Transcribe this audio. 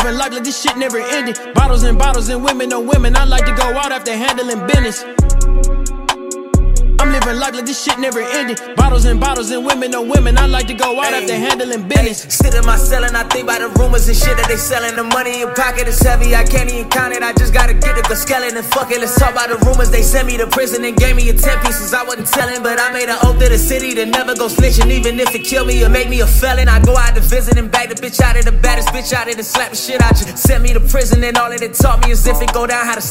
living life like this shit never ended. Bottles and women on women. I like to go out after handling business. I'm living life like this shit never ended. Bottles and women on women. I like to go out after handling business. Sit in my cell and I think about the rumors and shit that they selling. The money in your pocket is heavy, I can't even count it. I just gotta get it, the skeleton. Fuck it, let's talk about the rumors. They sent me to prison and gave me a 10 pieces. I wasn't telling, but I made an oath to the city to never go snitching. Even if it kill me or make me a felon, I go out to visit and back the bitch out of the baddest bitch out of the slap the shit out you. Sent me to prison and all that it taught me is if it go down how to